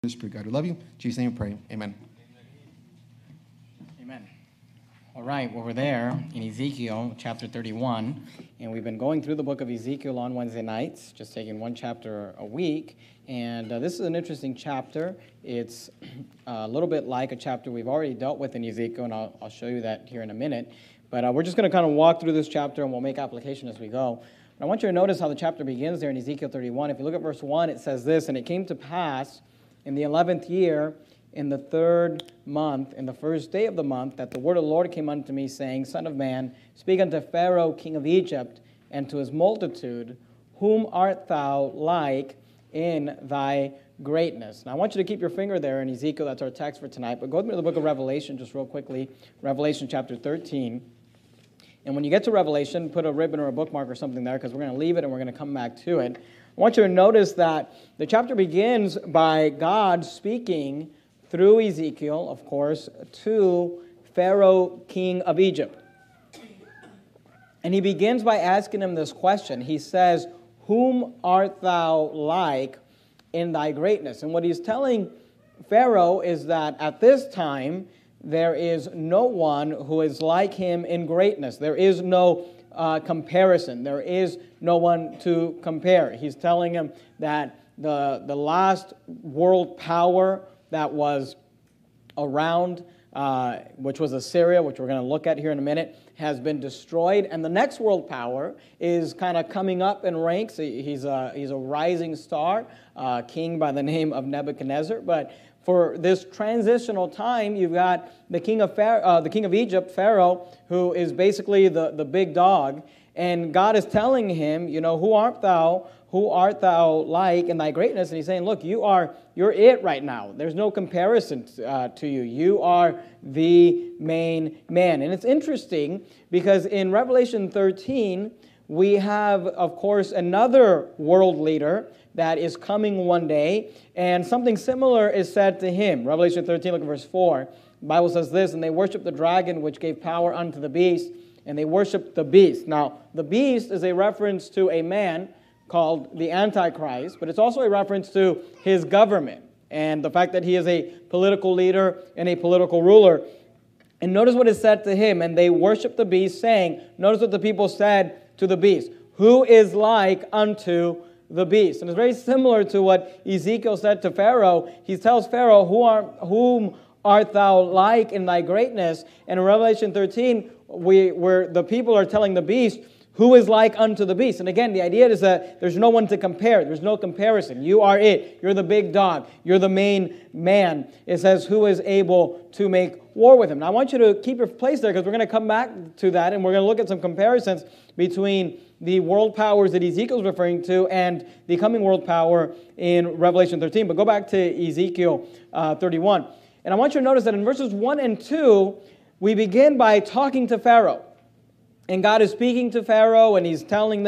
Spirit, God, we love you. In Jesus' name we pray. Amen. Amen. All right, well, we're there in Ezekiel chapter 31, and we've been going through the book of Ezekiel on Wednesday nights, just taking one chapter a week. And this is an interesting chapter. It's a little bit like a chapter we've already dealt with in Ezekiel, and I'll show you that here in a minute. But we're just going to kind of walk through this chapter, and we'll make application as we go. But I want you to notice how the chapter begins there in Ezekiel 31. If you look at verse 1, it says this, "And it came to pass in the 11th year, in the 3rd month, in the first day of the month, that the word of the Lord came unto me, saying, Son of man, speak unto Pharaoh king of Egypt, and to his multitude, whom art thou like in thy greatness?" Now I want you to keep your finger there in Ezekiel, that's our text for tonight, but go through the book of Revelation just real quickly, Revelation chapter 13. And when you get to Revelation, put a ribbon or a bookmark or something there, because we're going to leave it and we're going to come back to it. I want you to notice that the chapter begins by God speaking through Ezekiel, of course, to Pharaoh, king of Egypt. And he begins by asking him this question. He says, "Whom art thou like in thy greatness?" And what he's telling Pharaoh is that at this time, there is no one who is like him in greatness. There is no comparison. There is no one to compare. He's telling him that the last world power that was around, which was Assyria, which we're going to look at here in a minute, has been destroyed, and the next world power is kind of coming up in ranks. He's a rising star, king by the name of Nebuchadnezzar, but for this transitional time, you've got the king of Egypt, Pharaoh, who is basically the big dog. And God is telling him, who art thou like in thy greatness? And he's saying, look, you're it right now. There's no comparison to you. You are the main man. And it's interesting because in Revelation 13, we have, of course, another world leader that is coming one day, and something similar is said to him. Revelation 13, look at verse 4. The Bible says this, "And they worshiped the dragon which gave power unto the beast, and they worshiped the beast." Now, the beast is a reference to a man called the Antichrist, but it's also a reference to his government and the fact that he is a political leader and a political ruler. And notice what is said to him, "And they worshiped the beast, saying," notice what the people said to the beast, "Who is like unto the beast?" And it's very similar to what Ezekiel said to Pharaoh. He tells Pharaoh, "Whom art thou like in thy greatness?" And in Revelation 13, where the people are telling the beast, "Who is like unto the beast?" And again, the idea is that there's no one to compare. There's no comparison. You are it. You're the big dog. You're the main man. It says, "Who is able to make war with him?" Now, I want you to keep your place there because we're going to come back to that and we're going to look at some comparisons between the world powers that Ezekiel's referring to and the coming world power in Revelation 13. But go back to Ezekiel 31. And I want you to notice that in verses 1 and 2, we begin by talking to Pharaoh. And God is speaking to Pharaoh, and he's telling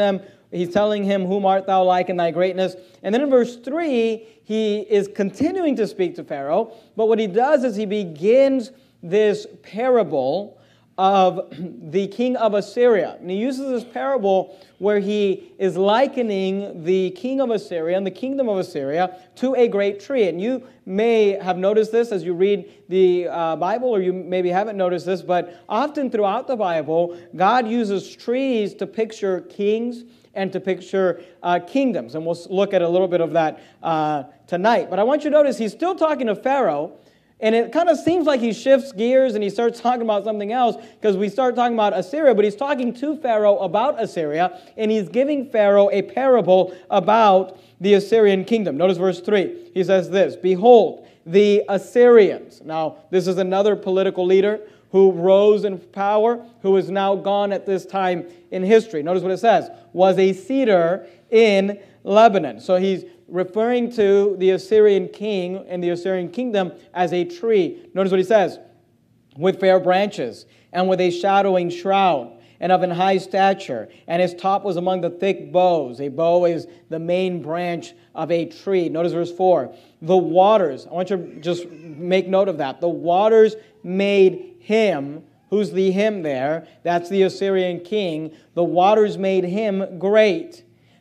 him, "Whom art thou like in thy greatness?" And then in verse 3, he is continuing to speak to Pharaoh. But what he does is he begins this parable of the king of Assyria. And he uses this parable where he is likening the king of Assyria and the kingdom of Assyria to a great tree. And you may have noticed this as you read the Bible, or you maybe haven't noticed this, but often throughout the Bible, God uses trees to picture kings and to picture kingdoms. And we'll look at a little bit of that tonight. But I want you to notice he's still talking to Pharaoh. And it kind of seems like he shifts gears and he starts talking about something else because we start talking about Assyria, but he's talking to Pharaoh about Assyria, and he's giving Pharaoh a parable about the Assyrian kingdom. Notice verse 3. He says this, "Behold, the Assyrians." Now, this is another political leader who rose in power, who is now gone at this time in history. Notice what it says, "Was a cedar in Lebanon." So he's referring to the Assyrian king and the Assyrian kingdom as a tree. Notice what he says, "With fair branches, and with a shadowing shroud, and of an high stature, and his top was among the thick boughs." A bough is the main branch of a tree. Notice verse 4. "The waters," I want you to just make note of that. "The waters made him," who's the him there? That's the Assyrian king. "The waters made him great.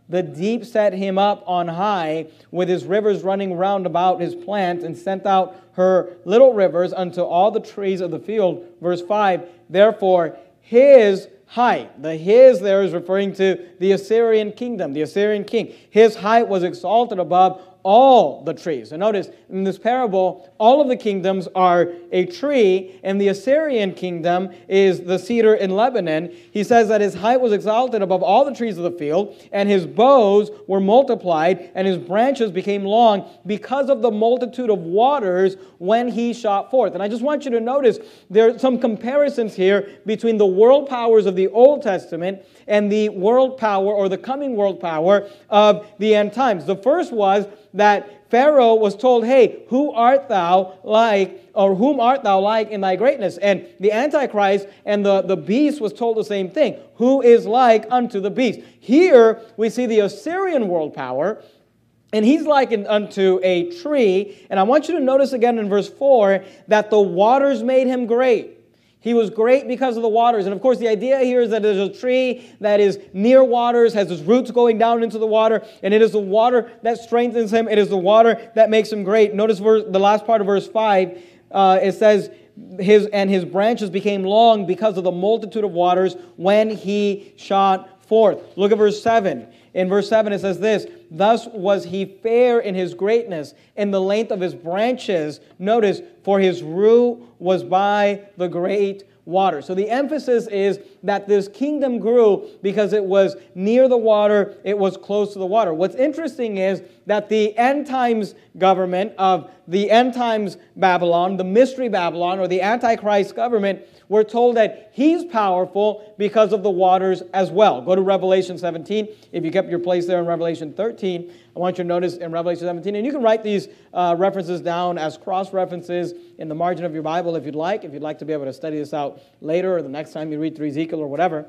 The deep set him up on high, with his rivers running round about his plants, and sent out her little rivers unto all the trees of the field. Verse 5, therefore his height, the his there is referring to the Assyrian kingdom, the Assyrian king. His height was exalted above all the trees. And notice, in this parable, all of the kingdoms are a tree, and the Assyrian kingdom is the cedar in Lebanon. He says that his height was exalted above all the trees of the field, and his boughs were multiplied, and his branches became long because of the multitude of waters when he shot forth. And I just want you to notice there are some comparisons here between the world powers of the Old Testament and the world power, or the coming world power, of the end times. The first was that Pharaoh was told, hey, who art thou like, or whom art thou like in thy greatness? And the Antichrist and the beast was told the same thing. Who is like unto the beast? Here we see the Assyrian world power, and he's likened unto a tree. And I want you to notice again in verse 4 that the waters made him great. He was great because of the waters. And of course, the idea here is that there's a tree that is near waters, has its roots going down into the water, and it is the water that strengthens him. It is the water that makes him great. Notice the last part of verse 5. It says, his branches became long because of the multitude of waters when he shot forth. Look at verse 7. In verse 7 it says this, thus was he fair in his greatness, in the length of his branches. Notice, for his root was by the great water. So the emphasis is that this kingdom grew because it was near the water, it was close to the water. What's interesting is that the end times government of the end times Babylon, the mystery Babylon, or the Antichrist government, we're told that he's powerful because of the waters as well. Go to Revelation 17. If you kept your place there in Revelation 13, I want you to notice in Revelation 17, and you can write these references down as cross-references in the margin of your Bible if you'd like to be able to study this out later or the next time you read through Ezekiel or whatever.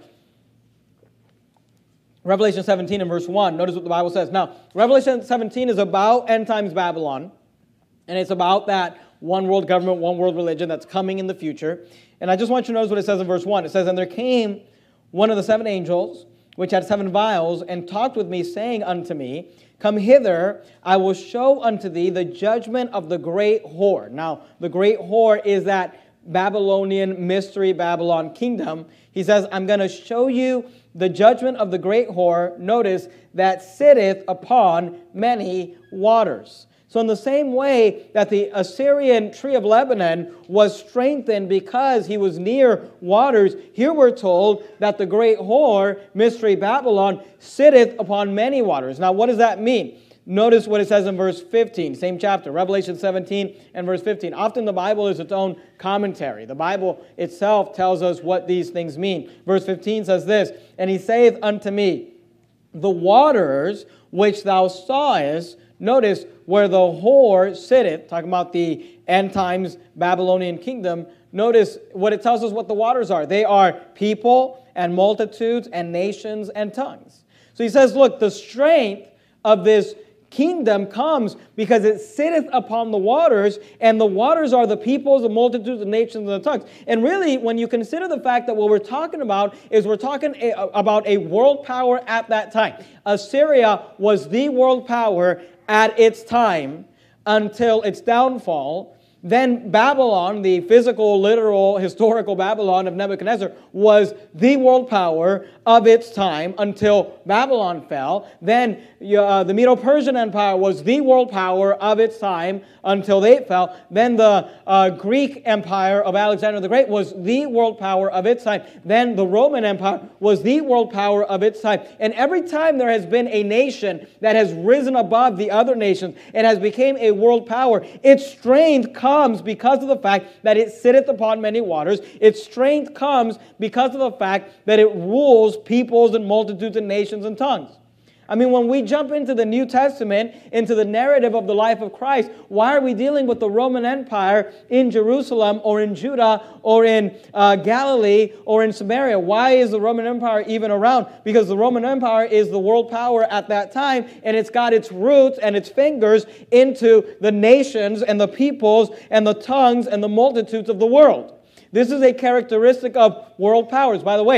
Revelation 17 and verse 1, notice what the Bible says. Now, Revelation 17 is about end times Babylon, and it's about that one world government, one world religion that's coming in the future. And I just want you to notice what it says in verse 1. It says, and there came one of the seven angels, which had seven vials, and talked with me, saying unto me, come hither, I will show unto thee the judgment of the great whore. Now, the great whore is that Babylonian mystery Babylon kingdom. He says, I'm going to show you the judgment of the great whore, notice, that sitteth upon many waters. So in the same way that the Assyrian tree of Lebanon was strengthened because he was near waters, here we're told that the great whore, mystery Babylon, sitteth upon many waters. Now what does that mean? Notice what it says in verse 15, same chapter, Revelation 17 and verse 15. Often the Bible is its own commentary. The Bible itself tells us what these things mean. Verse 15 says this, and he saith unto me, the waters which thou sawest, notice, where the whore sitteth, talking about the end times Babylonian kingdom, notice what it tells us what the waters are. They are people and multitudes and nations and tongues. So he says, look, the strength of this kingdom comes because it sitteth upon the waters, and the waters are the peoples, the multitudes, the nations, and the tongues. And really, when you consider the fact that what we're talking about is we're talking about a world power at that time. Assyria was the world power at its time until its downfall. Then Babylon, the physical, literal, historical Babylon of Nebuchadnezzar, was the world power of its time until Babylon fell. Then the Medo-Persian Empire was the world power of its time until they fell. Then the Greek Empire of Alexander the Great was the world power of its time. Then the Roman Empire was the world power of its time. And every time there has been a nation that has risen above the other nations and has become a world power, its strength comes because of the fact that it sitteth upon many waters. Its strength comes because of the fact that it rules peoples and multitudes and nations and tongues. I mean, when we jump into the New Testament, into the narrative of the life of Christ, why are we dealing with the Roman Empire in Jerusalem or in Judah or in Galilee or in Samaria? Why is the Roman Empire even around? Because the Roman Empire is the world power at that time, and it's got its roots and its fingers into the nations and the peoples and the tongues and the multitudes of the world. This is a characteristic of world powers. By the way,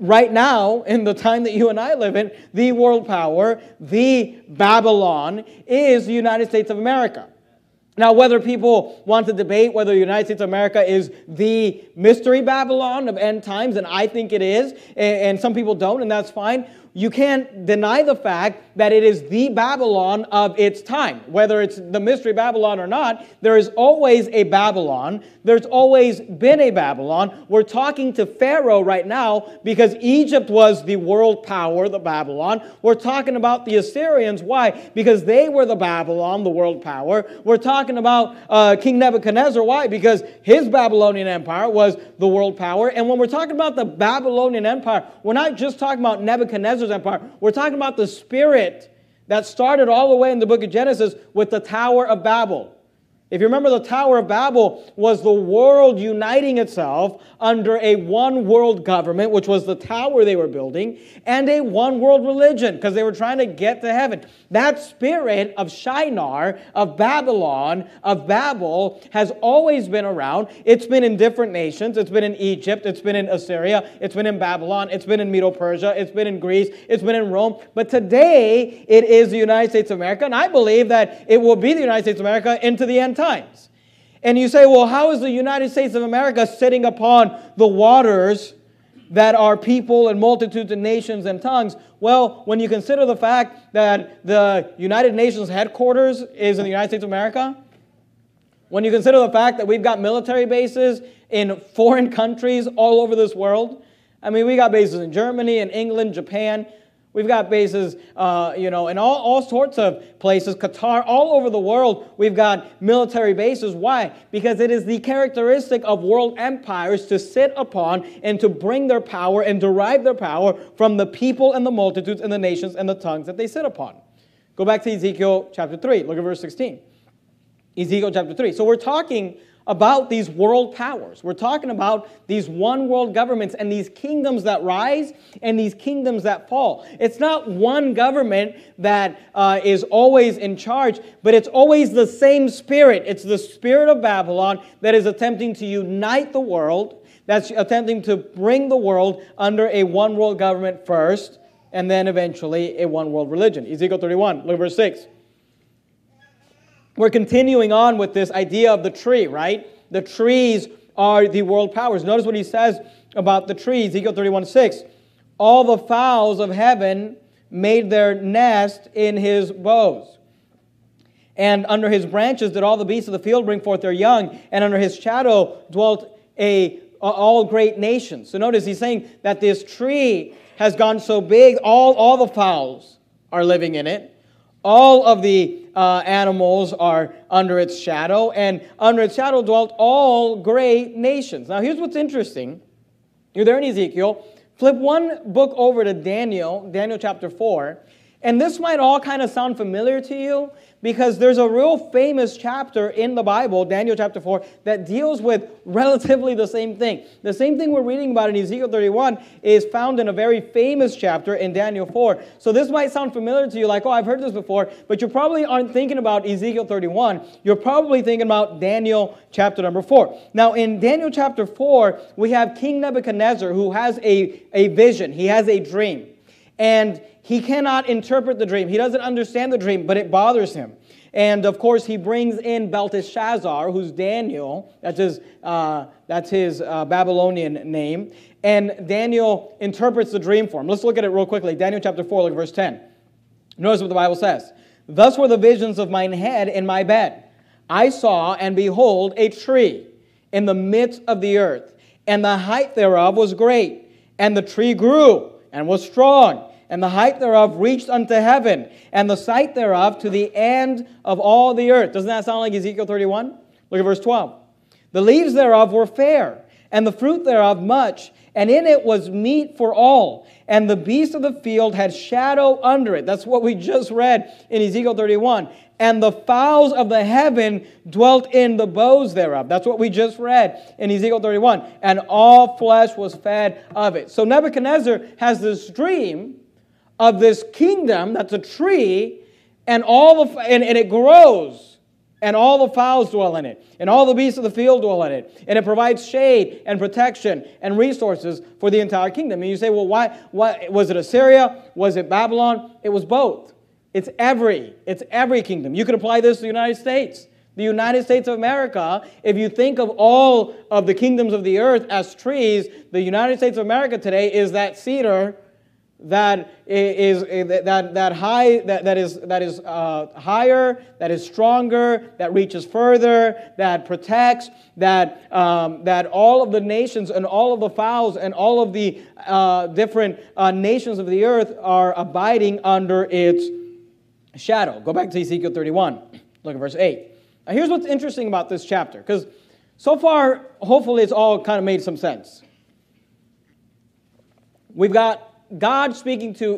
right now, in the time that you and I live in, the world power, the Babylon, is the United States of America. Now, whether people want to debate whether the United States of America is the mystery Babylon of end times, and I think it is, and some people don't, and that's fine, you can't deny the fact that it is the Babylon of its time. Whether it's the mystery Babylon or not, there is always a Babylon. There's always been a Babylon. We're talking to Pharaoh right now because Egypt was the world power, the Babylon. We're talking about the Assyrians. Why? Because they were the Babylon, the world power. We're talking about King Nebuchadnezzar. Why? Because his Babylonian empire was the world power. And when we're talking about the Babylonian empire, we're not just talking about Nebuchadnezzar's empire. We're talking about the spirit that started all the way in the book of Genesis with the Tower of Babel. If you remember, the Tower of Babel was the world uniting itself under a one world government, which was the tower they were building, and a one world religion, because they were trying to get to heaven. That spirit of Shinar, of Babylon, of Babel, has always been around. It's been in different nations. It's been in Egypt. It's been in Assyria. It's been in Babylon. It's been in Medo-Persia. It's been in Greece. It's been in Rome. But today, it is the United States of America, and I believe that it will be the United States of America into the end times. And you say, well, how is the United States of America sitting upon the waters that are people and multitudes and nations and tongues? Well, when you consider the fact that the United Nations headquarters is in the United States of America, when you consider the fact that we've got military bases in foreign countries all over this world, I mean, we got bases in Germany and England, Japan. We've got bases, in all sorts of places, Qatar, all over the world. We've got military bases. Why? Because it is the characteristic of world empires to sit upon and to bring their power and derive their power from the people and the multitudes and the nations and the tongues that they sit upon. Go back to Ezekiel chapter 3. Look at verse 16. Ezekiel chapter 3. So we're talking about these world powers. We're talking about these one world governments and these kingdoms that rise and these kingdoms that fall. It's not one government that is always in charge, but it's always the same spirit. It's the spirit of Babylon that is attempting to unite the world, that's attempting to bring the world under a one world government first, and then eventually a one world religion. Ezekiel 31, look at verse 6. We're continuing on with this idea of the tree, right? The trees are the world powers. Notice what he says about the trees. Ezekiel 31:6. All the fowls of heaven made their nest in his boughs. And under his branches did all the beasts of the field bring forth their young. And under his shadow dwelt all great nations. So notice he's saying that this tree has gone so big, all the fowls are living in it. All of the animals are under its shadow, and under its shadow dwelt all great nations. Now, here's what's interesting. You're there in Ezekiel. Flip one book over to Daniel chapter 4, and this might all kind of sound familiar to you because there's a real famous chapter in the Bible, Daniel chapter 4, that deals with relatively the same thing. The same thing we're reading about in Ezekiel 31 is found in a very famous chapter in Daniel 4. So this might sound familiar to you, like, oh, I've heard this before, but you probably aren't thinking about Ezekiel 31. You're probably thinking about Daniel chapter number 4. Now, in Daniel chapter 4, we have King Nebuchadnezzar who has a vision. He has a dream. And he cannot interpret the dream. He doesn't understand the dream, but it bothers him. And of course, he brings in Belteshazzar, who's Daniel. That's his Babylonian name. And Daniel interprets the dream for him. Let's look at it real quickly. Daniel chapter 4, look at verse 10. Notice what the Bible says. Thus were the visions of mine head in my bed. I saw, and behold, a tree in the midst of the earth, and the height thereof was great. And the tree grew, and was strong, and the height thereof reached unto heaven, and the sight thereof to the end of all the earth. Doesn't that sound like Ezekiel 31? Look at verse 12. The leaves thereof were fair, and the fruit thereof much, and in it was meat for all. And the beasts of the field had shadow under it. That's what we just read in Ezekiel 31. And the fowls of the heaven dwelt in the boughs thereof. That's what we just read in Ezekiel 31. And all flesh was fed of it. So Nebuchadnezzar has this dream of this kingdom that's a tree, and it grows. and all the fowls dwell in it, and all the beasts of the field dwell in it, and it provides shade and protection and resources for the entire kingdom. And you say, well, why was it Assyria? Was it Babylon? It was both. It's every kingdom. You could apply this to the United States. The United States of America, if you think of all of the kingdoms of the earth as trees, the United States of America today is that cedar that is higher, that is stronger, that reaches further, that protects, that all of the nations and all of the fowls and all of the different nations of the earth are abiding under its shadow. Go back to Ezekiel 31. Look at verse 8. Now here's what's interesting about this chapter, because so far, hopefully it's all kind of made some sense. We've got God speaking to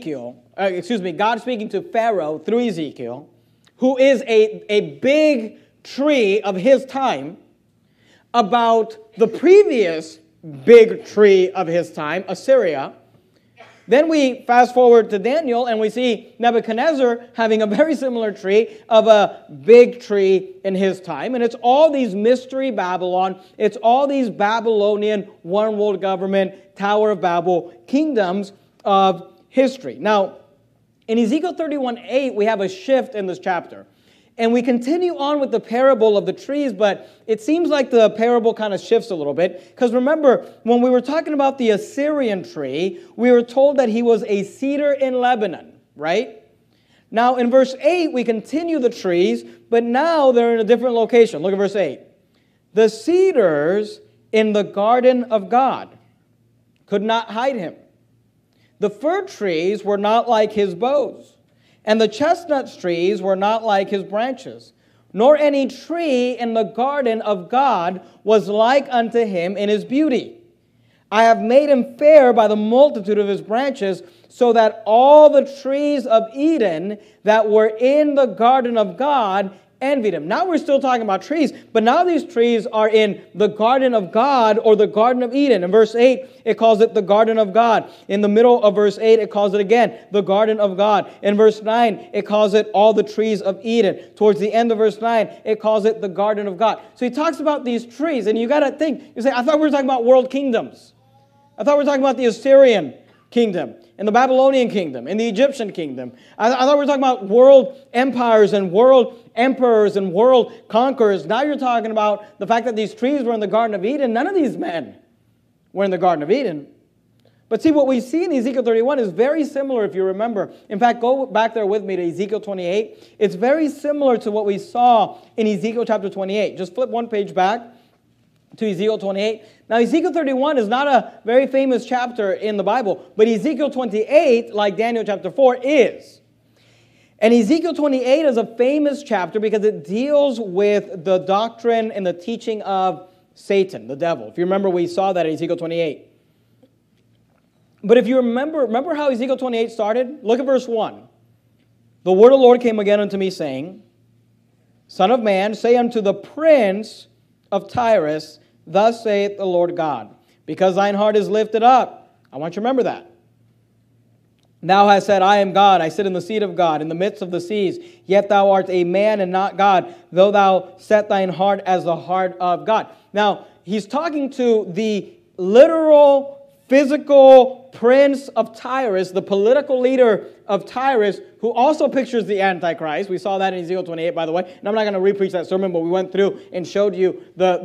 God speaking to Pharaoh through Ezekiel, who is a big tree of his time, about the previous big tree of his time, Assyria. Then we fast forward to Daniel and we see Nebuchadnezzar having a very similar tree of a big tree in his time. And it's all these mystery Babylon, it's all these Babylonian one world government, Tower of Babel kingdoms of history. Now, in Ezekiel 31:8, we have a shift in this chapter. And we continue on with the parable of the trees, but it seems like the parable kind of shifts a little bit. Because remember, when we were talking about the Assyrian tree, we were told that he was a cedar in Lebanon, right? Now, in verse 8, we continue the trees, but now they're in a different location. Look at verse 8. The cedars in the garden of God could not hide him. The fir trees were not like his boughs. And the chestnut trees were not like his branches, nor any tree in the garden of God was like unto him in his beauty. I have made him fair by the multitude of his branches, so that all the trees of Eden that were in the garden of God envied him. Now we're still talking about trees, but now these trees are in the garden of God, or the garden of Eden. In verse 8, it calls it the garden of God. In the middle of verse 8, it calls it again the garden of God. In verse 9, it calls it all the trees of Eden. Towards the end of verse 9, it calls it the garden of God. So he talks about these trees, and you got to think, you say, I thought we were talking about world kingdoms. I thought we were talking about the Assyrian kingdom, and the Babylonian kingdom, and the Egyptian kingdom. I thought we were talking about world empires and world emperors and world conquerors. Now you're talking about the fact that these trees were in the Garden of Eden. None of these men were in the Garden of Eden. But see, what we see in Ezekiel 31 is very similar, if you remember. In fact, go back there with me to Ezekiel 28. It's very similar to what we saw in Ezekiel chapter 28. Just flip one page back to Ezekiel 28. Now, Ezekiel 31 is not a very famous chapter in the Bible, but Ezekiel 28, like Daniel chapter 4, is. And Ezekiel 28 is a famous chapter because it deals with the doctrine and the teaching of Satan, the devil. If you remember, we saw that in Ezekiel 28. But if you remember how Ezekiel 28 started? Look at verse 1. The word of the Lord came again unto me, saying, Son of man, say unto the prince of Tyrus, Thus saith the Lord God, because thine heart is lifted up. I want you to remember that. Thou hast said, I am God, I sit in the seat of God, in the midst of the seas. Yet thou art a man and not God, though thou set thine heart as the heart of God. Now, he's talking to the literal, physical prince of Tyrus, the political leader of Tyrus, who also pictures the Antichrist. We saw that in Ezekiel 28, by the way. And I'm not going to repreach that sermon, but we went through and showed you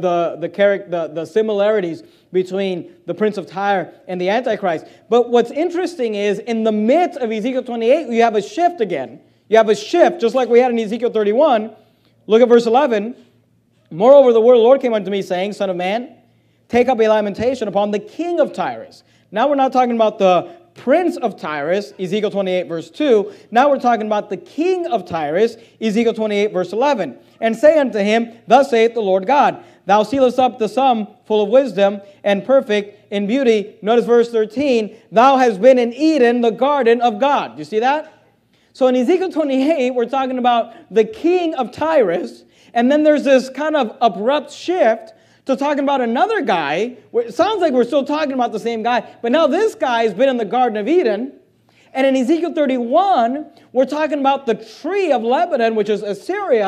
the similarities between the prince of Tyre and the Antichrist. But what's interesting is, in the midst of Ezekiel 28, you have a shift again. You have a shift, just like we had in Ezekiel 31. Look at verse 11. Moreover, the word of the Lord came unto me, saying, Son of man, take up a lamentation upon the king of Tyrus. Now we're not talking about the prince of Tyrus, Ezekiel 28, verse 2. Now we're talking about the king of Tyrus, Ezekiel 28, verse 11. And say unto him, Thus saith the Lord God, Thou sealest up the sum full of wisdom and perfect in beauty. Notice verse 13. Thou hast been in Eden, the garden of God. Do you see that? So in Ezekiel 28, we're talking about the king of Tyrus. And then there's this kind of abrupt shift to talking about another guy. It sounds like we're still talking about the same guy, but now this guy has been in the Garden of Eden. And in Ezekiel 31, we're talking about the tree of Lebanon, which is Assyria.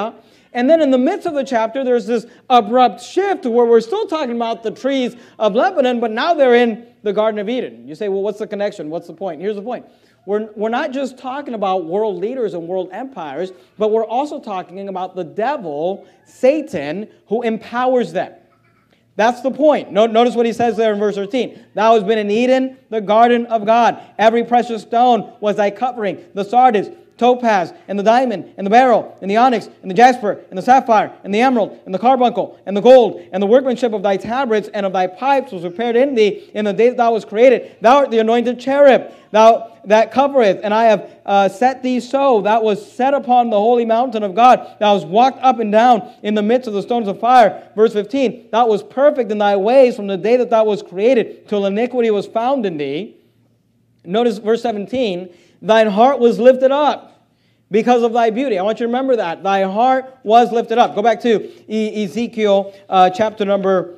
And then in the midst of the chapter, there's this abrupt shift where we're still talking about the trees of Lebanon, but now they're in the Garden of Eden. You say, well, what's the connection? What's the point? Here's the point. We're not just talking about world leaders and world empires, but we're also talking about the devil, Satan, who empowers them. That's the point. Notice what he says there in verse 13. Thou hast been in Eden, the garden of God. Every precious stone was thy covering. The sardius, topaz, and the diamond, and the beryl, and the onyx, and the jasper, and the sapphire, and the emerald, and the carbuncle, and the gold, and the workmanship of thy tabrets and of thy pipes was prepared in thee in the day that thou wast created. Thou art the anointed cherub, thou that covereth, and I have set thee so. That was set upon the holy mountain of God. Thou hast walked up and down in the midst of the stones of fire. Verse 15, thou wast perfect in thy ways from the day that thou wast created till iniquity was found in thee. Notice verse 17, thine heart was lifted up because of thy beauty. I want you to remember that. Thy heart was lifted up. Go back to Ezekiel chapter number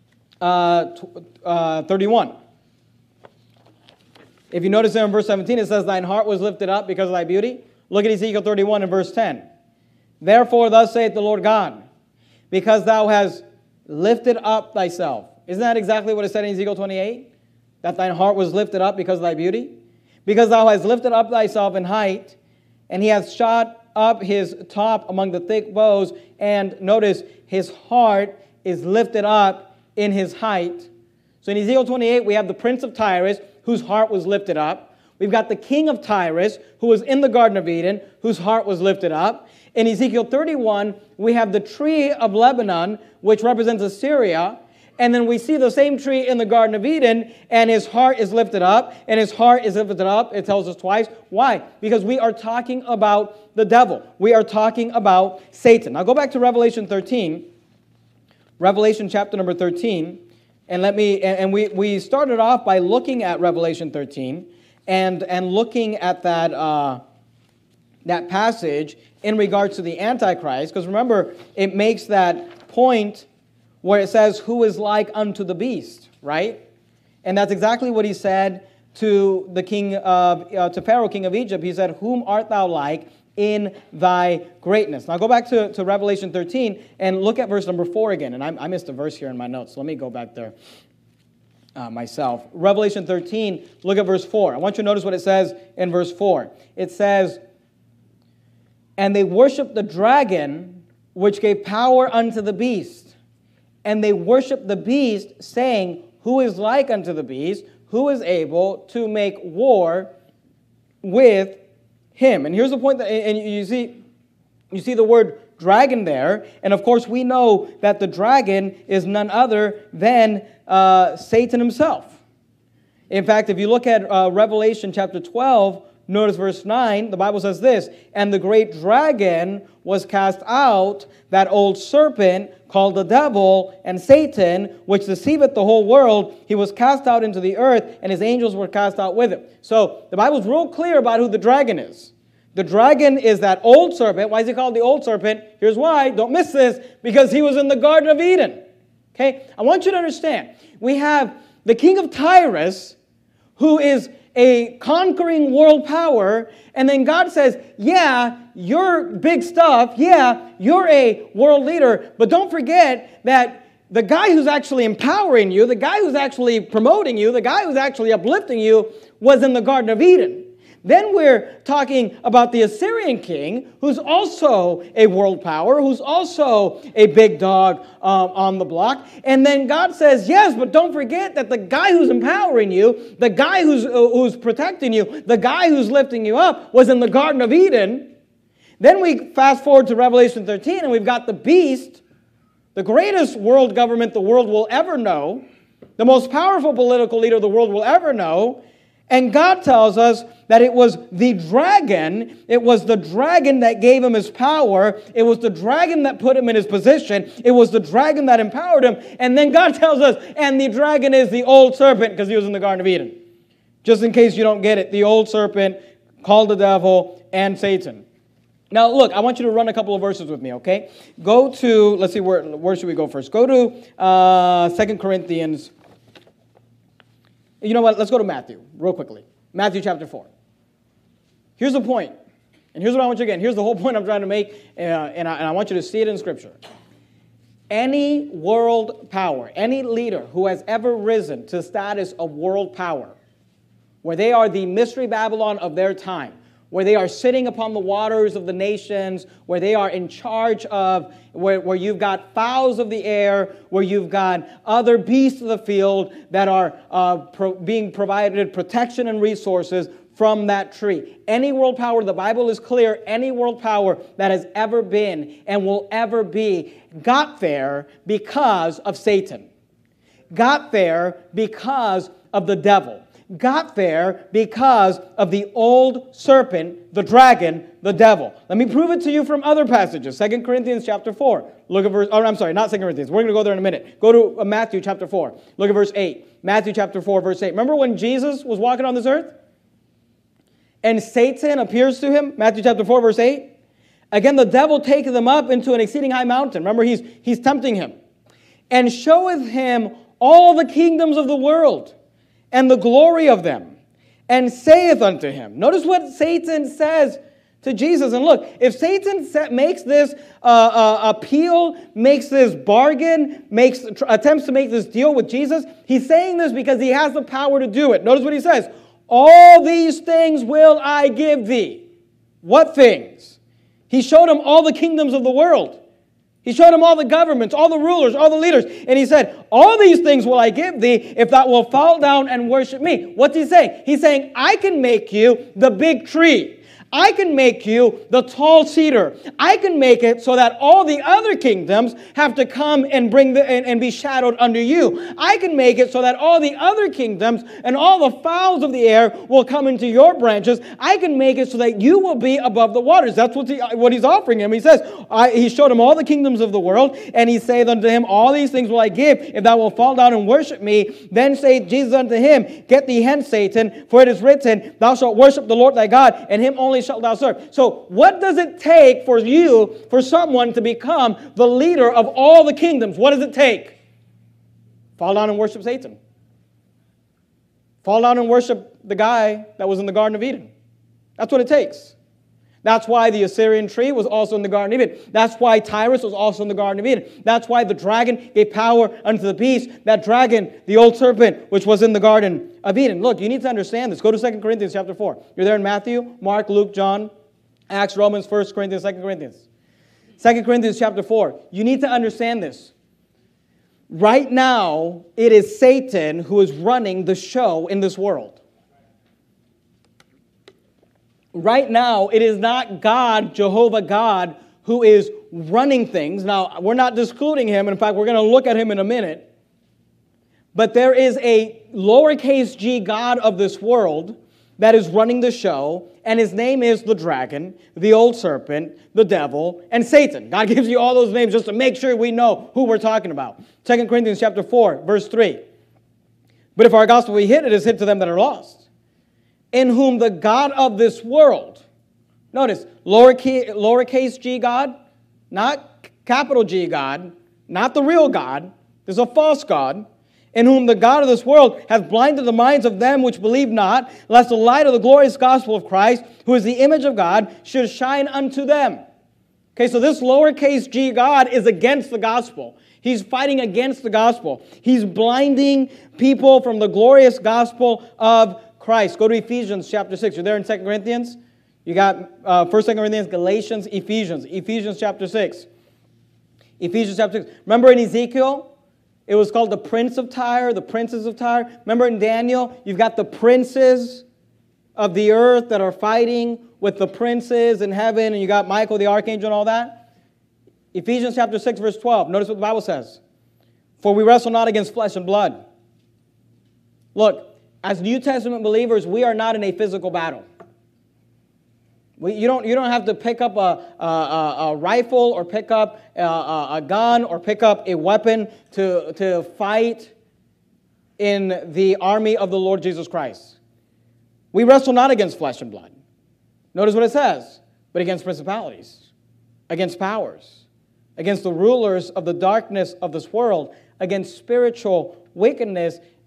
31. If you notice there in verse 17, it says, thine heart was lifted up because of thy beauty. Look at Ezekiel 31 and verse 10. Therefore, thus saith the Lord God, because thou hast lifted up thyself. Isn't that exactly what it said in Ezekiel 28? That thine heart was lifted up because of thy beauty? Because thou hast lifted up thyself in height, and he hath shot up his top among the thick boughs, and notice, his heart is lifted up in his height. So in Ezekiel 28, we have the prince of Tyrus, whose heart was lifted up. We've got the king of Tyrus, who was in the Garden of Eden, whose heart was lifted up. In Ezekiel 31, we have the tree of Lebanon, which represents Assyria. And then we see the same tree in the Garden of Eden, and his heart is lifted up, and his heart is lifted up. It tells us twice. Why? Because we are talking about the devil. We are talking about Satan. Now go back to Revelation 13. Revelation chapter number 13. And we started off by looking at Revelation 13 and looking at that passage in regards to the Antichrist. Because remember, it makes that point where it says, who is like unto the beast, right? And that's exactly what he said to the king to Pharaoh, king of Egypt. He said, whom art thou like in thy greatness? Now go back to Revelation 13 and look at verse number 4 again. And I missed a verse here in my notes, so let me go back there myself. Revelation 13, look at verse 4. I want you to notice what it says in verse 4. It says, and they worshiped the dragon, which gave power unto the beast. And they worshiped the beast, saying, who is like unto the beast? Who is able to make war with him? And here's the point, and you see the word dragon there. And of course, we know that the dragon is none other than Satan himself. In fact, if you look at Revelation chapter 12, notice verse 9, the Bible says this, and the great dragon was cast out, that old serpent called the devil and Satan, which deceiveth the whole world. He was cast out into the earth, and his angels were cast out with him. So the Bible's real clear about who the dragon is. The dragon is that old serpent. Why is he called the old serpent? Here's why. Don't miss this. Because he was in the Garden of Eden. Okay? I want you to understand. We have the king of Tyrus, who is a conquering world power, and then God says, yeah, you're big stuff, yeah, you're a world leader, but don't forget that the guy who's actually empowering you, the guy who's actually promoting you, the guy who's actually uplifting you was in the Garden of Eden. Then we're talking about the Assyrian king, who's also a world power, who's also a big dog on the block. And then God says, yes, but don't forget that the guy who's empowering you, the guy who's protecting you, the guy who's lifting you up was in the Garden of Eden. Then we fast forward to Revelation 13, and we've got the beast, the greatest world government the world will ever know, the most powerful political leader the world will ever know. And God tells us that it was the dragon that gave him his power. It was the dragon that put him in his position. It was the dragon that empowered him. And then God tells us, and the dragon is the old serpent, because he was in the Garden of Eden. Just in case you don't get it, the old serpent called the devil and Satan. Now, look, I want you to run a couple of verses with me, okay? Go to, let's see, where should we go first? Go to 2 Corinthians. You know what? Let's go to Matthew real quickly. Matthew chapter 4. Here's the point. And here's what I want you to get. Here's the whole point I'm trying to make, and I want you to see it in Scripture. Any world power, any leader who has ever risen to the status of world power, where they are the mystery Babylon of their time, where they are sitting upon the waters of the nations, where they are in charge of, where you've got fowls of the air, where you've got other beasts of the field that are being provided protection and resources from that tree. Any world power, the Bible is clear, any world power that has ever been and will ever be got there because of Satan. Got there because of the devil. Got there because of the old serpent, the dragon, the devil. Let me prove it to you from other passages. 2 Corinthians chapter 4. Look at verse, oh, I'm sorry, not 2 Corinthians. We're going to go there in a minute. Go to Matthew chapter 4. Look at verse 8. Matthew chapter 4, verse 8. Remember when Jesus was walking on this earth? And Satan appears to him? Matthew chapter 4, verse 8. Again, the devil taketh him up into an exceeding high mountain. Remember, he's tempting him. And showeth him all the kingdoms of the world, and the glory of them, and saith unto him. Notice what Satan says to Jesus. And look, if Satan makes this appeal, makes this bargain, attempts to make this deal with Jesus, he's saying this because he has the power to do it. Notice what he says. All these things will I give thee. What things? He showed him all the kingdoms of the world. He showed him all the governments, all the rulers, all the leaders. And he said, all these things will I give thee if thou wilt fall down and worship me. What's he saying? He's saying, I can make you the big tree. I can make you the tall cedar. I can make it so that all the other kingdoms have to come and and be shadowed under you. I can make it so that all the other kingdoms and all the fowls of the air will come into your branches. I can make it so that you will be above the waters. That's what he's offering him. He says, he showed him all the kingdoms of the world, and he saith unto him, all these things will I give if thou wilt fall down and worship me. Then saith Jesus unto him, get thee hence, Satan, for it is written, thou shalt worship the Lord thy God, and him only shalt thou serve. So what does it take for someone to become the leader of all the kingdoms? What does it take? Fall down and worship Satan. Fall down and worship the guy that was in the Garden of Eden. That's what it takes. That's why the Assyrian tree was also in the Garden of Eden. That's why Tyrus was also in the Garden of Eden. That's why the dragon gave power unto the beast. That dragon, the old serpent, which was in the Garden of Eden. Look, you need to understand this. Go to 2 Corinthians chapter 4. You're there in Matthew, Mark, Luke, John, Acts, Romans, 1 Corinthians, 2 Corinthians. 2 Corinthians chapter 4. You need to understand this. Right now, it is Satan who is running the show in this world. Right now, it is not God, Jehovah God, who is running things. Now, we're not discluding him. In fact, we're going to look at him in a minute. But there is a lowercase g God of this world that is running the show, and his name is the dragon, the old serpent, the devil, and Satan. God gives you all those names just to make sure we know who we're talking about. 2 Corinthians chapter 4, verse 3. But if our gospel be hid, it is hid to them that are lost, in whom the God of this world, notice, lowercase g God, not capital G God, not the real God, there's a false God, in whom the God of this world hath blinded the minds of them which believe not, lest the light of the glorious gospel of Christ, who is the image of God, should shine unto them. Okay, so this lowercase g God is against the gospel. He's fighting against the gospel. He's blinding people from the glorious gospel of Christ. Go to Ephesians chapter 6. You're there in 2 Corinthians. You got 1, 2 Corinthians, Galatians, Ephesians. Ephesians chapter 6. Ephesians chapter 6. Remember in Ezekiel? It was called the Prince of Tyre, the Princes of Tyre. Remember in Daniel? You've got the princes of the earth that are fighting with the princes in heaven. And you got Michael the archangel and all that. Ephesians chapter 6, verse 12. Notice what the Bible says. For we wrestle not against flesh and blood. Look. As New Testament believers, we are not in a physical battle. You don't have to pick up a rifle or pick up a gun or pick up a weapon to fight in the army of the Lord Jesus Christ. We wrestle not against flesh and blood. Notice what it says, but against principalities, against powers, against the rulers of the darkness of this world, against spiritual wickedness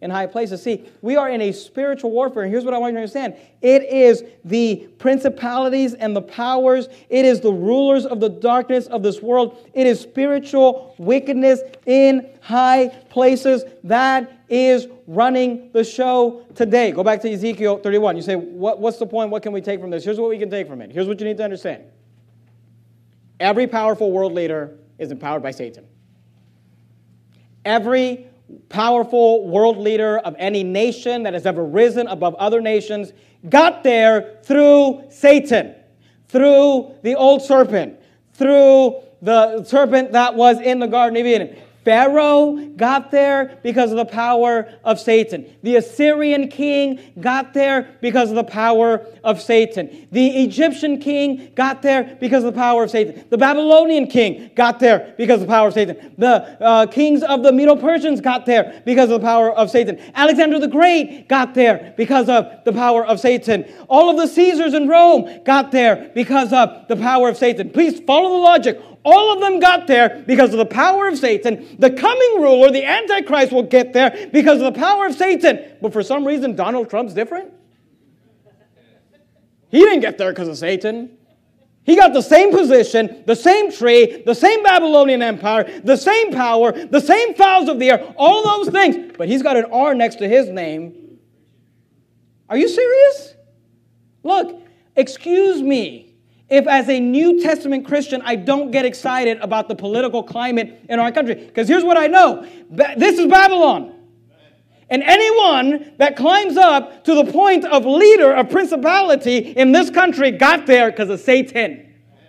in high places. See, we are in a spiritual warfare, and here's what I want you to understand. It is the principalities and the powers. It is the rulers of the darkness of this world. It is spiritual wickedness in high places that is running the show today. Go back to Ezekiel 31. You say, what's the point? What can we take from this? Here's what we can take from it. Here's what you need to understand. Every powerful world leader is empowered by Satan. Every powerful world leader of any nation that has ever risen above other nations got there through Satan, through the old serpent, through the serpent that was in the Garden of Eden. Pharaoh got there because of the power of Satan. The Assyrian king got there because of the power of Satan. The Egyptian king got there because of the power of Satan. The Babylonian king got there because of the power of Satan. The kings of the Medo-Persians got there because of the power of Satan. Alexander the Great got there because of the power of Satan. All of the Caesars in Rome got there because of the power of Satan. Please follow the logic. All of them got there because of the power of Satan. The coming ruler, the Antichrist, will get there because of the power of Satan. But for some reason, Donald Trump's different. He didn't get there because of Satan. He got the same position, the same tree, the same Babylonian empire, the same power, the same fowls of the air, all those things. But he's got an R next to his name. Are you serious? Look, excuse me. If as a New Testament Christian, I don't get excited about the political climate in our country. Because here's what I know. This is Babylon. And anyone that climbs up to the point of leader of principality in this country got there because of Satan.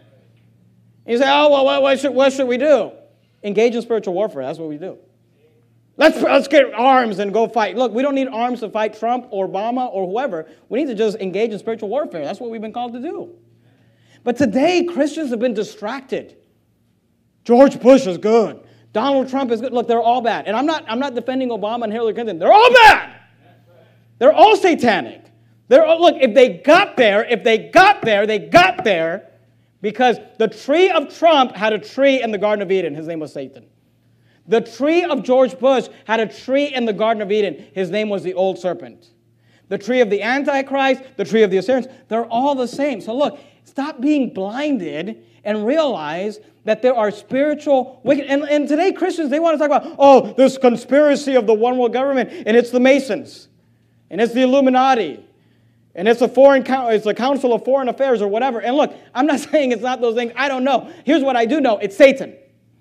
You say, oh, well, what should we do? Engage in spiritual warfare. That's what we do. Let's get arms and go fight. Look, we don't need arms to fight Trump or Obama or whoever. We need to just engage in spiritual warfare. That's what we've been called to do. But today, Christians have been distracted. George Bush is good. Donald Trump is good. Look, they're all bad. And I'm not defending Obama and Hillary Clinton. They're all bad. They're all satanic. Look, if they got there, they got there because the tree of Trump had a tree in the Garden of Eden. His name was Satan. The tree of George Bush had a tree in the Garden of Eden. His name was the old serpent. The tree of the Antichrist, the tree of the Assyrians, they're all the same. So look, stop being blinded and realize that there are spiritual wicked. And today Christians, they want to talk about, oh, this conspiracy of the one world government, and it's the Masons, and it's the Illuminati, and it's the Council of Foreign Affairs or whatever. And look, I'm not saying it's not those things. I don't know. Here's what I do know. It's Satan.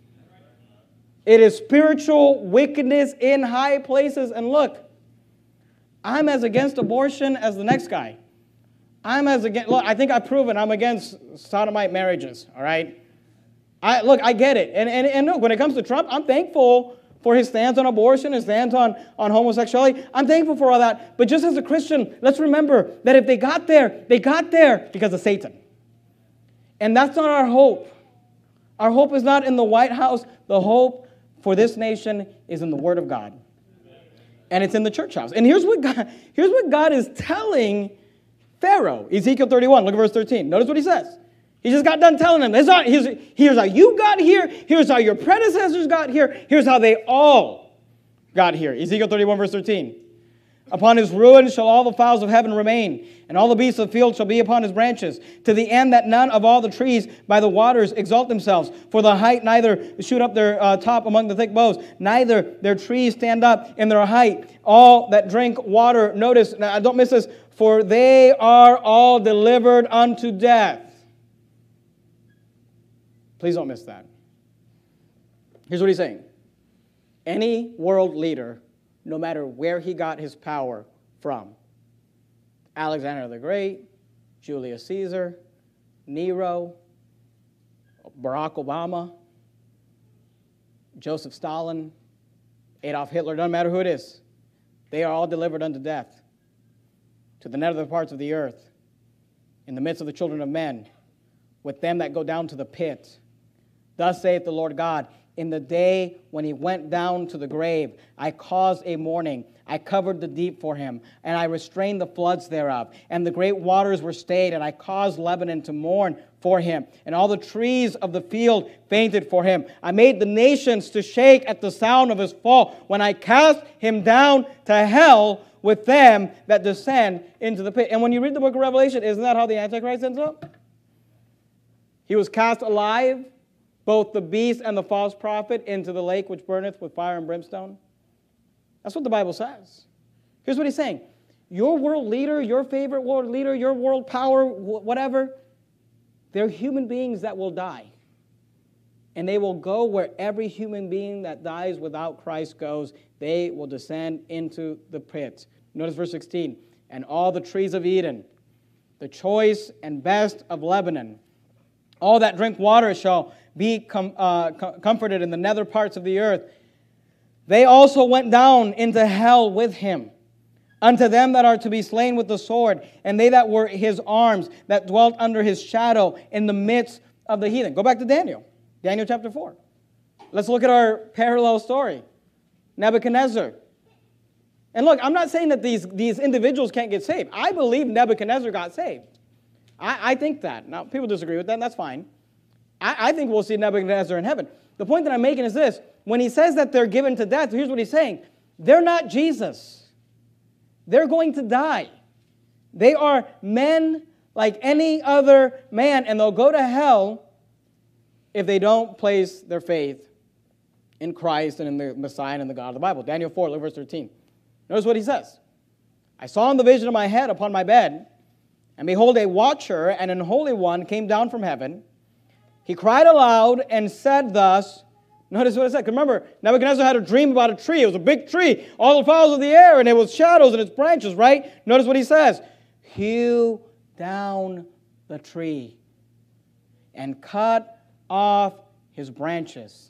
It is spiritual wickedness in high places. And look, I'm as against abortion as the next guy. Look, I think I've proven I'm against sodomite marriages, all right? I get it. And look, when it comes to Trump, I'm thankful for his stance on abortion, his stance on homosexuality. I'm thankful for all that. But just as a Christian, let's remember that if they got there because of Satan. And that's not our hope. Our hope is not in the White House. The hope for this nation is in the Word of God. And it's in the church house. And here's what God is telling Pharaoh. Ezekiel 31, look at verse 13. Notice what he says. He just got done telling them, here's how you got here, here's how your predecessors got here, here's how they all got here. Ezekiel 31, verse 13. Upon his ruin shall all the fowls of heaven remain, and all the beasts of the field shall be upon his branches, to the end that none of all the trees by the waters exalt themselves. For the height neither shoot up their top among the thick boughs, neither their trees stand up in their height. All that drink water, notice, now don't miss this, for they are all delivered unto death. Please don't miss that. Here's what he's saying. Any world leader, no matter where he got his power from, Alexander the Great, Julius Caesar, Nero, Barack Obama, Joseph Stalin, Adolf Hitler, doesn't matter who it is, they are all delivered unto death, to the nether parts of the earth, in the midst of the children of men, with them that go down to the pit. Thus saith the Lord God, in the day when he went down to the grave. I caused a mourning. I covered the deep for him, and I restrained the floods thereof. And the great waters were stayed, and I caused Lebanon to mourn for him. And all the trees of the field fainted for him. I made the nations to shake at the sound of his fall, when I cast him down to hell with them that descend into the pit. And when you read the book of Revelation, isn't that how the Antichrist ends up? He was cast alive, both the beast and the false prophet, into the lake which burneth with fire and brimstone. That's what the Bible says. Here's what he's saying. Your world leader, your favorite world leader, your world power, whatever, they're human beings that will die. And they will go where every human being that dies without Christ goes. They will descend into the pit. Notice verse 16. And all the trees of Eden, the choice and best of Lebanon, all that drink water shall be comforted in the nether parts of the earth. They also went down into hell with him, unto them that are to be slain with the sword, and they that were his arms, that dwelt under his shadow in the midst of the heathen. Go back to Daniel. Daniel chapter 4. Let's look at our parallel story. Nebuchadnezzar. And look, I'm not saying that these individuals can't get saved. I believe Nebuchadnezzar got saved. I think that. Now, people disagree with that, and that's fine. I think we'll see Nebuchadnezzar in heaven. The point that I'm making is this. When he says that they're given to death, here's what he's saying. They're not Jesus. They're going to die. They are men like any other man, and they'll go to hell if they don't place their faith in Christ and in the Messiah and in the God of the Bible. Daniel 4, look at verse 13. Notice what he says. I saw in the vision of my head upon my bed, and behold, a watcher and an holy one came down from heaven. He cried aloud and said thus, notice what it said. Remember, Nebuchadnezzar had a dream about a tree. It was a big tree, all the fowls of the air, and it was shadows in its branches, right? Notice what he says. Hew down the tree and cut off his branches.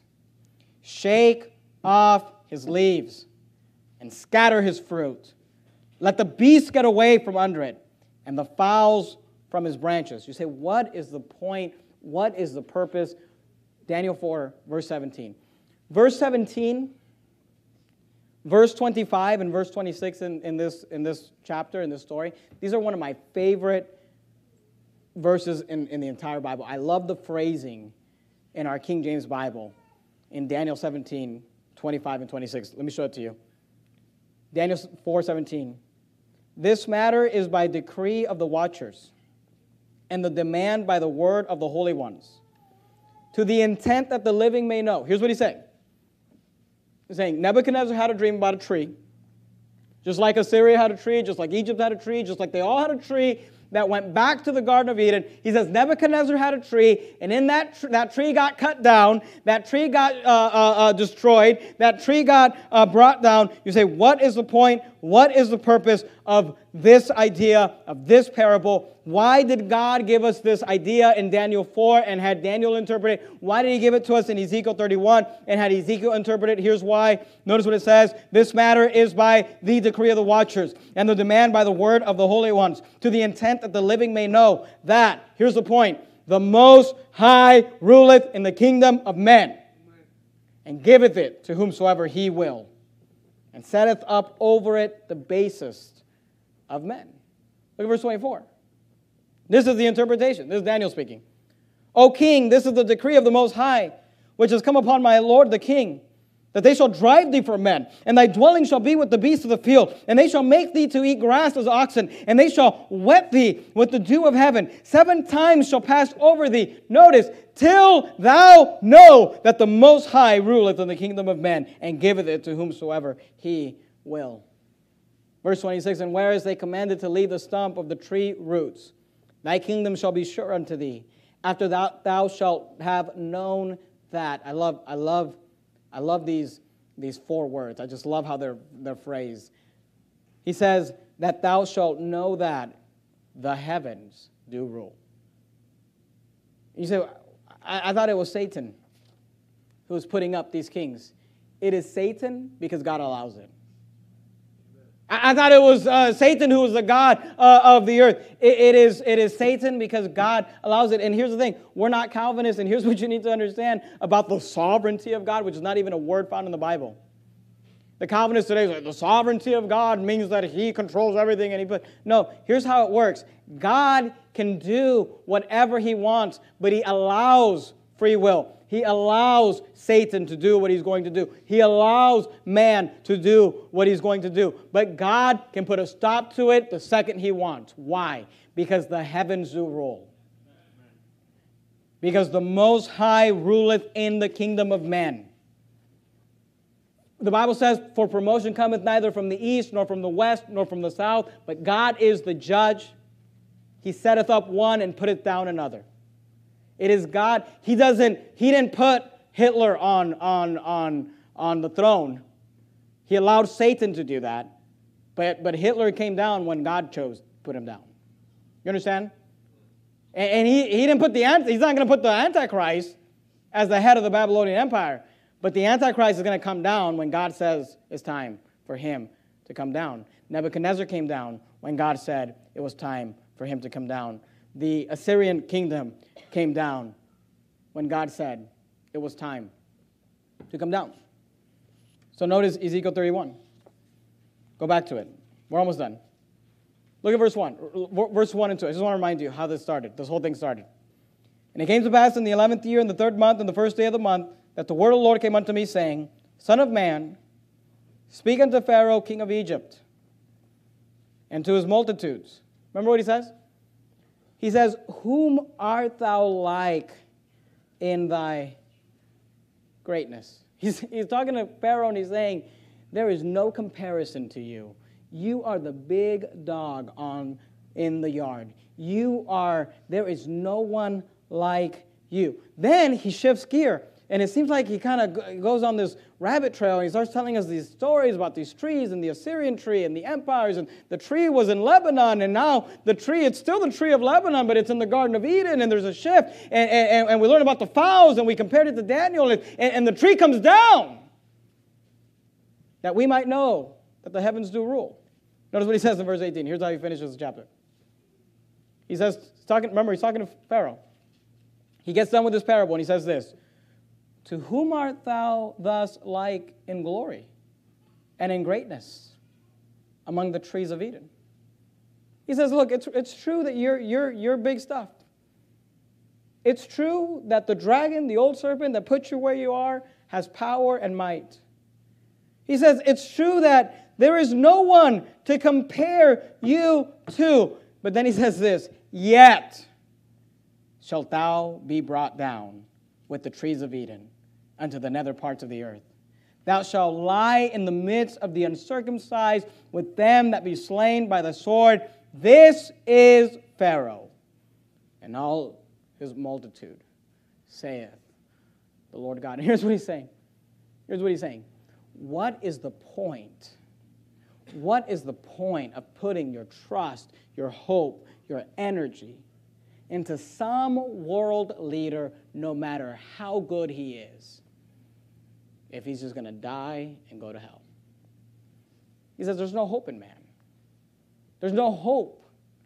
Shake off his leaves and scatter his fruit. Let the beasts get away from under it and the fowls from his branches. You say, what is the point? What is the purpose? Daniel 4, verse 17. Verse 17, verse 25, and verse 26 in this chapter, in this story, these are one of my favorite verses in the entire Bible. I love the phrasing in our King James Bible in Daniel 17, 25 and 26. Let me show it to you. Daniel 4:17. This matter is by decree of the watchers, and the demand by the word of the holy ones, to the intent that the living may know. Here's what he's saying. He's saying Nebuchadnezzar had a dream about a tree, just like Assyria had a tree, just like Egypt had a tree, just like they all had a tree that went back to the Garden of Eden. He says Nebuchadnezzar had a tree, and in that tree got cut down, that tree got destroyed, that tree got brought down. You say, what is the point? What is the purpose of this idea, of this parable? Why did God give us this idea in Daniel 4 and had Daniel interpret it? Why did he give it to us in Ezekiel 31 and had Ezekiel interpret it? Here's why. Notice what it says. This matter is by the decree of the watchers and the demand by the word of the holy ones, to the intent that the living may know that, here's the point, the Most High ruleth in the kingdom of men, and giveth it to whomsoever he will, and setteth up over it the basest of men. Look at verse 24. This is the interpretation. This is Daniel speaking. O king, this is the decree of the Most High, which has come upon my lord the king, that they shall drive thee from men, and thy dwelling shall be with the beasts of the field, and they shall make thee to eat grass as oxen, and they shall wet thee with the dew of heaven. 7 times shall pass over thee. Notice, till thou know that the Most High ruleth in the kingdom of men, and giveth it to whomsoever he will. Verse 26, and whereas they commanded to leave the stump of the tree roots, thy kingdom shall be sure unto thee, after thou shalt have known that. I love these 4 words. I just love how they're phrased. He says, that thou shalt know that the heavens do rule. You say, I thought it was Satan who was putting up these kings. It is Satan because God allows it. I thought it was Satan who was the god of the earth. It is Satan because God allows it. And here's the thing. We're not Calvinists, and here's what you need to understand about the sovereignty of God, which is not even a word found in the Bible. The Calvinists today say the sovereignty of God means that He controls everything. No, here's how it works. God can do whatever He wants, but He allows free will. He allows Satan to do what he's going to do. He allows man to do what he's going to do. But God can put a stop to it the second He wants. Why? Because the heavens do rule. Because the Most High ruleth in the kingdom of men. The Bible says, for promotion cometh neither from the east, nor from the west, nor from the south, but God is the judge. He setteth up one and putteth down another. It is God. He didn't put Hitler on the throne. He allowed Satan to do that. But Hitler came down when God chose to put him down. You understand? And he didn't put he's not going to put the Antichrist as the head of the Babylonian Empire. But the Antichrist is going to come down when God says it's time for him to come down. Nebuchadnezzar came down when God said it was time for him to come down. The Assyrian kingdom came down when God said it was time to come down. So notice Ezekiel 31. Go back to it. We're almost done. Look at verse 1. Verse 1 and 2. I just want to remind you how this started. This whole thing started. And it came to pass in the 11th year, in the 3rd month, in the 1st day of the month, that the word of the Lord came unto me, saying, Son of man, speak unto Pharaoh, king of Egypt, and to his multitudes. Remember what he says? He says, whom art thou like in thy greatness? He's talking to Pharaoh and he's saying, there is no comparison to you. You are the big dog in the yard. There is no one like you. Then he shifts gear. And it seems like he kind of goes on this rabbit trail, and he starts telling us these stories about these trees, and the Assyrian tree, and the empires, and the tree was in Lebanon, and now the tree, it's still the tree of Lebanon, but it's in the Garden of Eden, and there's a shift, and we learn about the fowls, and we compared it to Daniel, and the tree comes down, that we might know that the heavens do rule. Notice what he says in verse 18. Here's how he finishes the chapter. He says, he's talking to Pharaoh. He gets done with this parable, and he says this, to whom art thou thus like in glory and in greatness among the trees of Eden? He says, look, it's true that you're big stuff. It's true that the dragon, the old serpent that put you where you are, has power and might. He says, it's true that there is no one to compare you to. But then he says this, yet shalt thou be brought down with the trees of Eden unto the nether parts of the earth. Thou shalt lie in the midst of the uncircumcised with them that be slain by the sword. This is Pharaoh and all his multitude, saith the Lord God. And here's what he's saying. What is the point? What is the point of putting your trust, your hope, your energy into some world leader, no matter how good he is, if he's just going to die and go to hell? He says there's no hope in man. There's no hope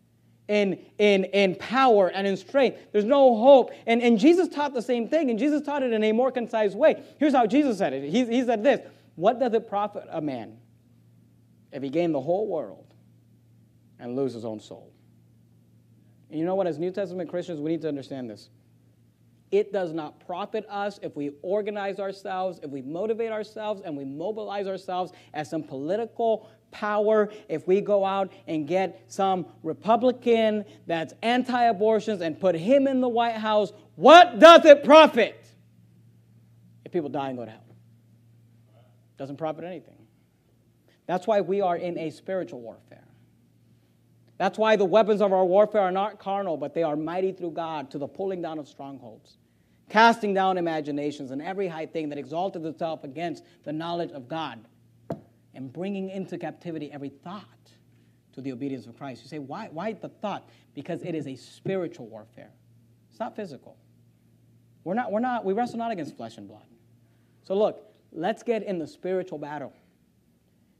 in power and in strength. There's no hope. And Jesus taught the same thing, and Jesus taught it in a more concise way. Here's how Jesus said it. He said this, what doth it profit a man if he gain the whole world and lose his own soul? And you know what? As New Testament Christians, we need to understand this. It does not profit us if we organize ourselves, if we motivate ourselves, and we mobilize ourselves as some political power, if we go out and get some Republican that's anti-abortions and put him in the White House. What does it profit if people die and go to hell? Doesn't profit anything. That's why we are in a spiritual warfare. That's why the weapons of our warfare are not carnal, but they are mighty through God to the pulling down of strongholds, casting down imaginations and every high thing that exalted itself against the knowledge of God, and bringing into captivity every thought to the obedience of Christ. You say, why the thought? Because it is a spiritual warfare. It's not physical. We wrestle not against flesh and blood. So look, let's get in the spiritual battle.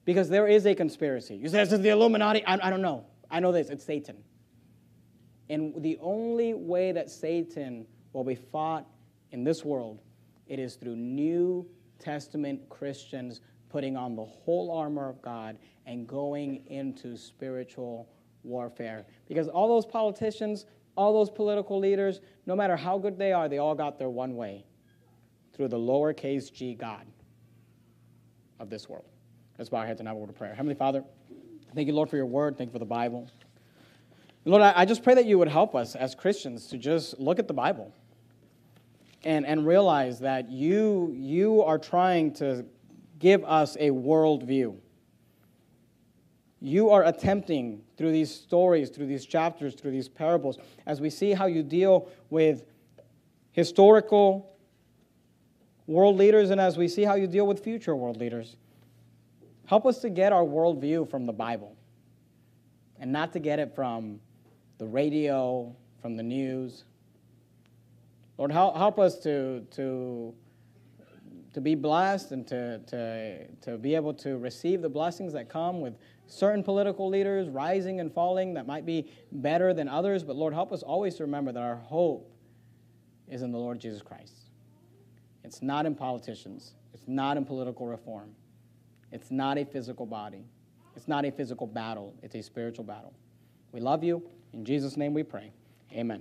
Because there is a conspiracy. You say, this is the Illuminati. I don't know. I know this. It's Satan. And the only way that Satan will be fought in this world, it is through New Testament Christians putting on the whole armor of God and going into spiritual warfare. Because all those politicians, all those political leaders, no matter how good they are, they all got their one way, through the lowercase g God of this world. Let's bow our heads and have a word of prayer. Heavenly Father, thank you, Lord, for your word. Thank you for the Bible. And Lord, I just pray that you would help us as Christians to just look at the Bible and realize that you are trying to give us a worldview. You are attempting through these stories, through these chapters, through these parables, as we see how you deal with historical world leaders and as we see how you deal with future world leaders. Help us to get our worldview from the Bible and not to get it from the radio, from the news. Lord, help us to be blessed and to be able to receive the blessings that come with certain political leaders rising and falling that might be better than others. But Lord, help us always to remember that our hope is in the Lord Jesus Christ. It's not in politicians. It's not in political reform. It's not a physical body. It's not a physical battle. It's a spiritual battle. We love you. In Jesus' name we pray. Amen.